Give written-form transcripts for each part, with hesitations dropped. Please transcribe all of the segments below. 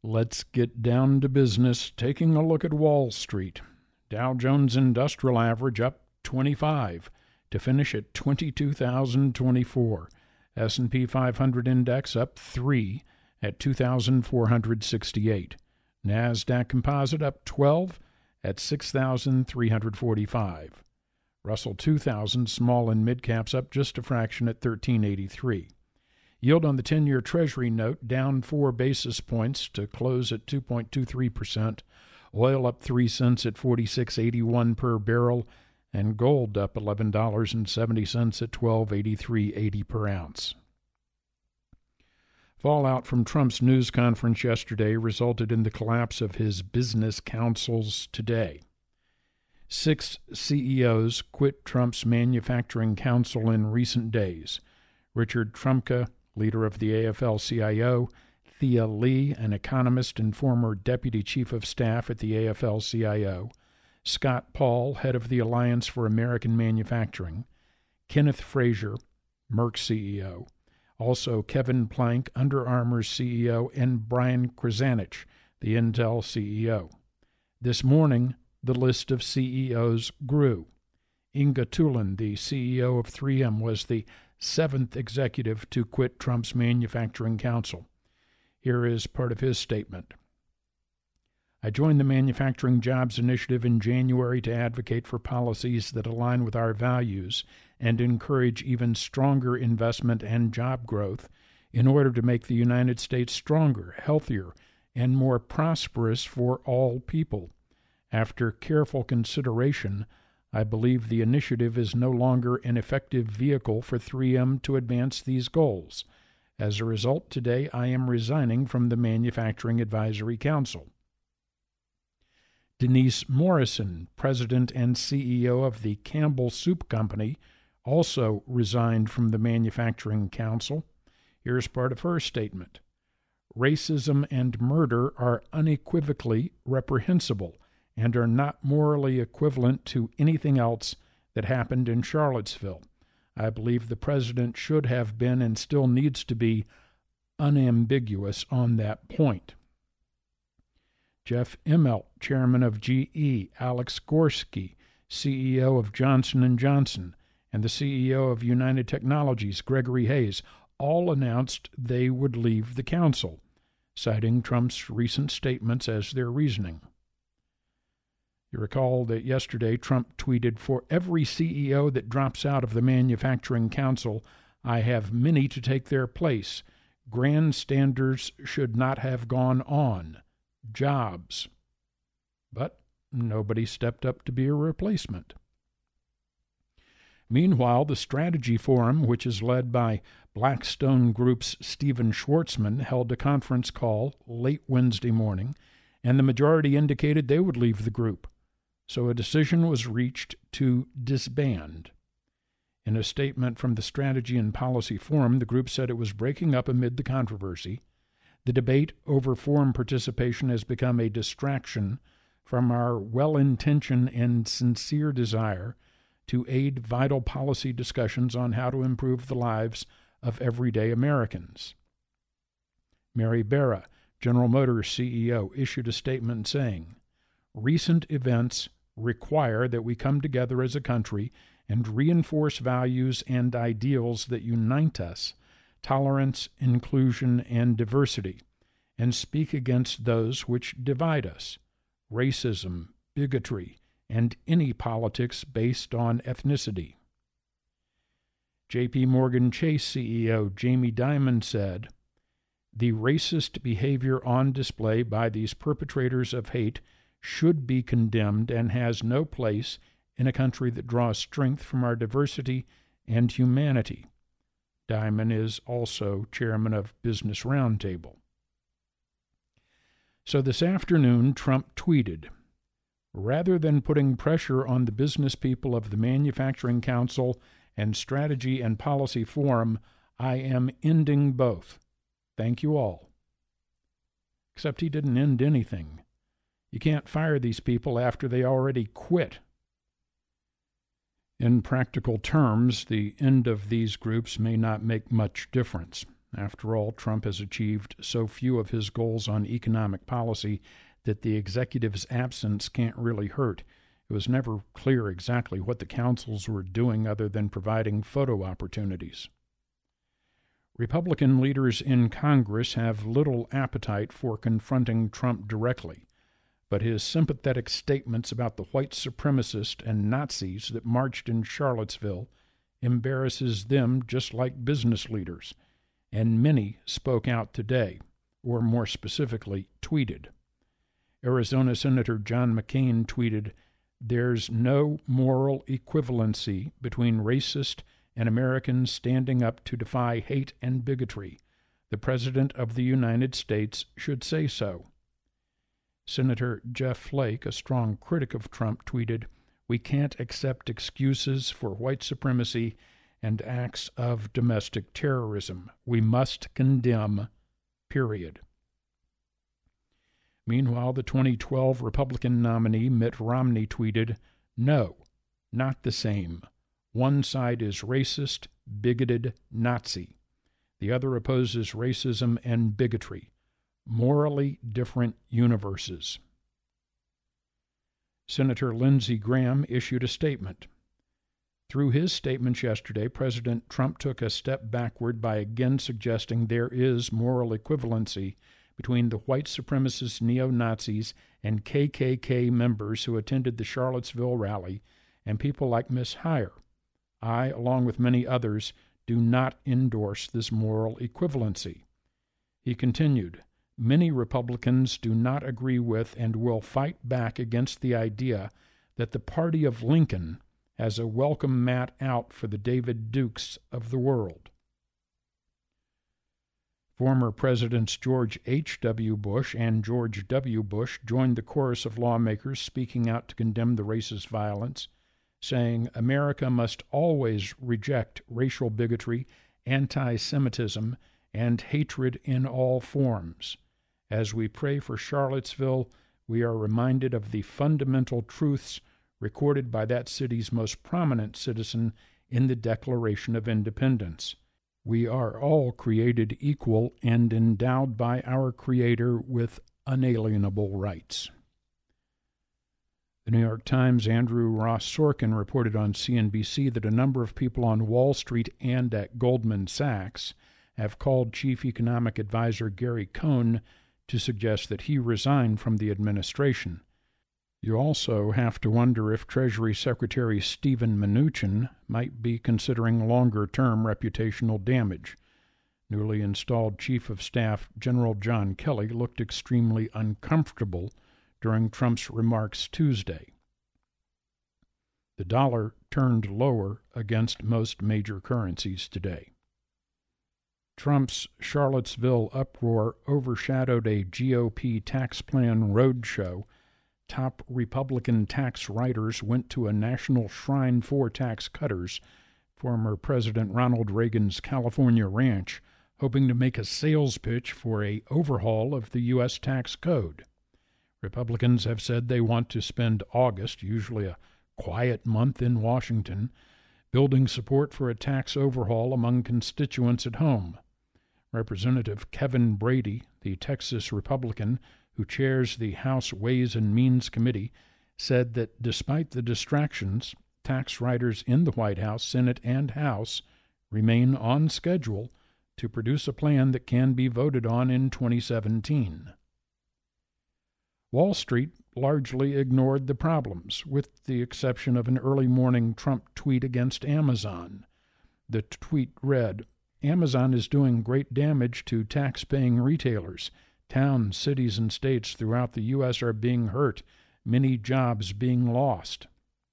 Let's get down to business, taking a look at Wall Street. Dow Jones Industrial Average up 25 to finish at 22,024. S&P 500 Index up 3 at 2,468. NASDAQ Composite up 12 at 6,345. Russell 2000 small and mid caps up just a fraction at 1383. Yield on the 10-year Treasury note down 4 basis points to close at 2.23%. Oil up 3 cents at $46.81 per barrel, and gold up $11.70 at $12.8380 per ounce. Fallout from Trump's news conference yesterday resulted in the collapse of his business councils today. 6 CEOs quit Trump's manufacturing council in recent days. Richard Trumka, leader of the AFL-CIO, Thea Lee, an economist and former deputy chief of staff at the AFL-CIO, Scott Paul, head of the Alliance for American Manufacturing, Kenneth Frazier, Merck CEO, also Kevin Plank, Under Armour's CEO, and Brian Krzanich, the Intel CEO. This morning, the list of CEOs grew. Inge Thulin, the CEO of 3M, was the 7th executive to quit Trump's manufacturing council. Here is part of his statement. I joined the Manufacturing Jobs Initiative in January to advocate for policies that align with our values and encourage even stronger investment and job growth in order to make the United States stronger, healthier, and more prosperous for all people. After careful consideration, I believe the initiative is no longer an effective vehicle for 3M to advance these goals. As a result, today I am resigning from the Manufacturing Advisory Council. Denise Morrison, president and CEO of the Campbell Soup Company, also resigned from the Manufacturing Council. Here's part of her statement. Racism and murder are unequivocally reprehensible and are not morally equivalent to anything else that happened in Charlottesville. I believe the president should have been and still needs to be unambiguous on that point. Jeff Immelt, chairman of GE, Alex Gorsky, CEO of Johnson & Johnson, and the CEO of United Technologies, Gregory Hayes, all announced they would leave the council, citing Trump's recent statements as their reasoning. You recall that yesterday Trump tweeted, "For every CEO that drops out of the Manufacturing Council, I have many to take their place. Grandstanders should not have gone on. Jobs." But nobody stepped up to be a replacement. Meanwhile, the Strategy Forum, which is led by Blackstone Group's Stephen Schwartzman, held a conference call late Wednesday morning, and the majority indicated they would leave the group. So a decision was reached to disband. In a statement from the Strategy and Policy Forum, the group said it was breaking up amid the controversy. The debate over forum participation has become a distraction from our well-intentioned and sincere desire to aid vital policy discussions on how to improve the lives of everyday Americans. Mary Barra, General Motors CEO, issued a statement saying, "Recent events require that we come together as a country and reinforce values and ideals that unite us, tolerance, inclusion, and diversity, and speak against those which divide us, racism, bigotry, and any politics based on ethnicity." J.P. Morgan Chase CEO Jamie Dimon said, "The racist behavior on display by these perpetrators of hate should be condemned and has no place in a country that draws strength from our diversity and humanity." Dimon is also chairman of Business Roundtable. So this afternoon, Trump tweeted, "Rather than putting pressure on the business people of the Manufacturing Council and Strategy and Policy Forum, I am ending both. Thank you all." Except he didn't end anything. You can't fire these people after they already quit. In practical terms, the end of these groups may not make much difference. After all, Trump has achieved so few of his goals on economic policy that the executive's absence can't really hurt. It was never clear exactly what the councils were doing other than providing photo opportunities. Republican leaders in Congress have little appetite for confronting Trump directly, but his sympathetic statements about the white supremacists and Nazis that marched in Charlottesville embarrasses them just like business leaders, and many spoke out today, or more specifically, tweeted. Arizona Senator John McCain tweeted, "There's no moral equivalency between racist and Americans standing up to defy hate and bigotry. The President of the United States should say so." Senator Jeff Flake, a strong critic of Trump, tweeted, "We can't accept excuses for white supremacy and acts of domestic terrorism. We must condemn, period." Meanwhile, the 2012 Republican nominee Mitt Romney tweeted, "No, not the same. One side is racist, bigoted, Nazi. The other opposes racism and bigotry. Morally different universes." Senator Lindsey Graham issued a statement. Through his statements yesterday, President Trump took a step backward by again suggesting there is moral equivalency between the white supremacist neo-Nazis and KKK members who attended the Charlottesville rally and people like Ms. Heyer. I, along with many others, do not endorse this moral equivalency. He continued, "Many Republicans do not agree with and will fight back against the idea that the party of Lincoln has a welcome mat out for the David Dukes of the world." Former Presidents George H.W. Bush and George W. Bush joined the chorus of lawmakers speaking out to condemn the racist violence, saying America must always reject racial bigotry, anti-Semitism, and hatred in all forms. As we pray for Charlottesville, we are reminded of the fundamental truths recorded by that city's most prominent citizen in the Declaration of Independence. We are all created equal and endowed by our Creator with unalienable rights. The New York Times' Andrew Ross Sorkin reported on CNBC that a number of people on Wall Street and at Goldman Sachs have called Chief Economic Advisor Gary Cohn to suggest that he resign from the administration. You also have to wonder if Treasury Secretary Steven Mnuchin might be considering longer-term reputational damage. Newly installed Chief of Staff General John Kelly looked extremely uncomfortable during Trump's remarks Tuesday. The dollar turned lower against most major currencies today. Trump's Charlottesville uproar overshadowed a GOP tax plan roadshow. Top Republican tax writers went to a national shrine for tax cutters, former President Ronald Reagan's California ranch, hoping to make a sales pitch for an overhaul of the U.S. tax code. Republicans have said they want to spend August, usually a quiet month in Washington, building support for a tax overhaul among constituents at home. Representative Kevin Brady, the Texas Republican who chairs the House Ways and Means Committee, said that despite the distractions, tax writers in the White House, Senate, and House remain on schedule to produce a plan that can be voted on in 2017. Wall Street largely ignored the problems, with the exception of an early morning Trump tweet against Amazon. The tweet read, "Amazon is doing great damage to tax-paying retailers. Towns, cities, and states throughout the U.S. are being hurt, many jobs being lost."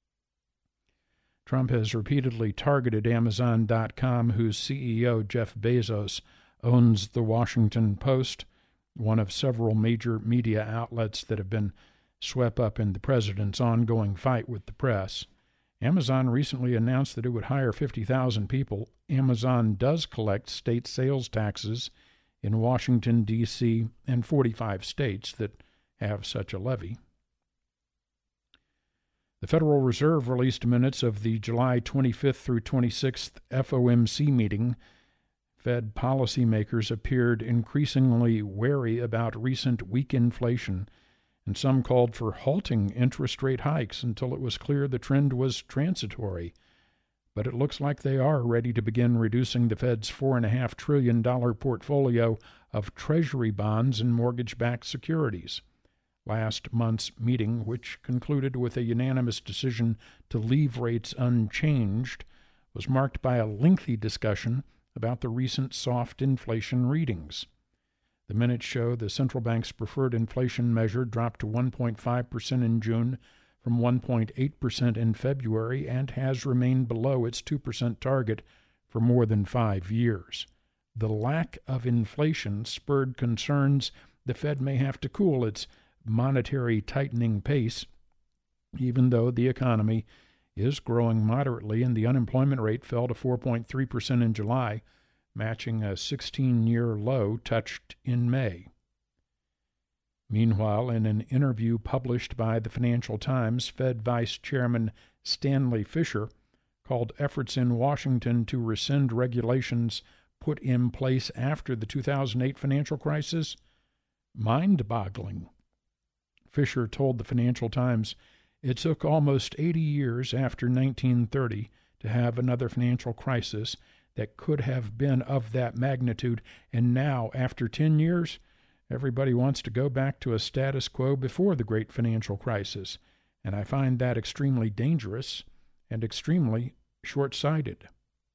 Trump has repeatedly targeted Amazon.com, whose CEO, Jeff Bezos, owns the Washington Post, one of several major media outlets that have been swept up in the president's ongoing fight with the press. Amazon recently announced that it would hire 50,000 people. Amazon does collect state sales taxes in Washington, D.C., and 45 states that have such a levy. The Federal Reserve released minutes of the July 25th through 26th FOMC meeting. Fed policymakers appeared increasingly wary about recent weak inflation, and some called for halting interest rate hikes until it was clear the trend was transitory. But it looks like they are ready to begin reducing the Fed's $4.5 trillion portfolio of Treasury bonds and mortgage-backed securities. Last month's meeting, which concluded with a unanimous decision to leave rates unchanged, was marked by a lengthy discussion about the recent soft inflation readings. The minutes show the central bank's preferred inflation measure dropped to 1.5% in June from 1.8% in February and has remained below its 2% target for more than 5 years. The lack of inflation spurred concerns the Fed may have to cool its monetary tightening pace, even though the economy is growing moderately and the unemployment rate fell to 4.3% in July, matching a 16-year low touched in May. Meanwhile, in an interview published by the Financial Times, Fed Vice Chairman Stanley Fischer called efforts in Washington to rescind regulations put in place after the 2008 financial crisis mind-boggling. Fischer told the Financial Times it took almost 80 years after 1930 to have another financial crisis that could have been of that magnitude, and now, after 10 years, everybody wants to go back to a status quo before the great financial crisis, and I find that extremely dangerous and extremely short-sighted.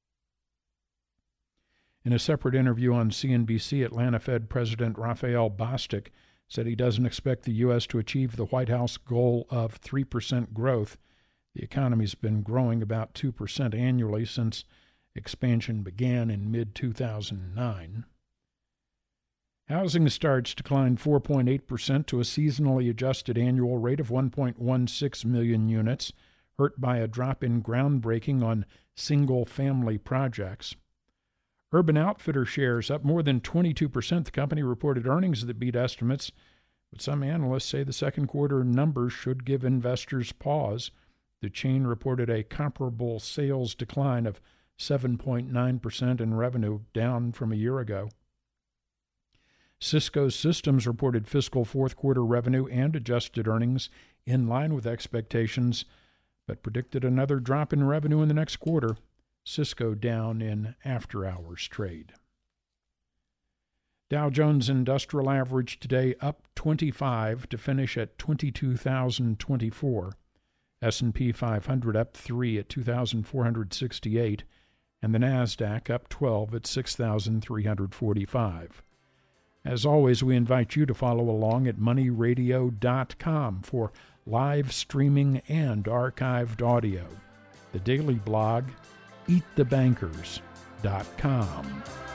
In a separate interview on CNBC, Atlanta Fed President Raphael Bostic said he doesn't expect the U.S. to achieve the White House goal of 3% growth. The economy's been growing about 2% annually since expansion began in mid-2009. Housing starts declined 4.8% to a seasonally adjusted annual rate of 1.16 million units, hurt by a drop in groundbreaking on single-family projects. Urban Outfitters shares up more than 22%. The company reported earnings that beat estimates, but some analysts say the second quarter numbers should give investors pause. The chain reported a comparable sales decline of 7.9% in revenue, down from a year ago. Cisco Systems reported fiscal fourth quarter revenue and adjusted earnings in line with expectations, but predicted another drop in revenue in the next quarter. Cisco down in after-hours trade. Dow Jones Industrial Average today up 25 to finish at 22,024. S&P 500 up 3 at 2,468, and the NASDAQ up 12 at 6,345. As always, we invite you to follow along at moneyradio.com for live streaming and archived audio. The daily blog, eatthebankers.com.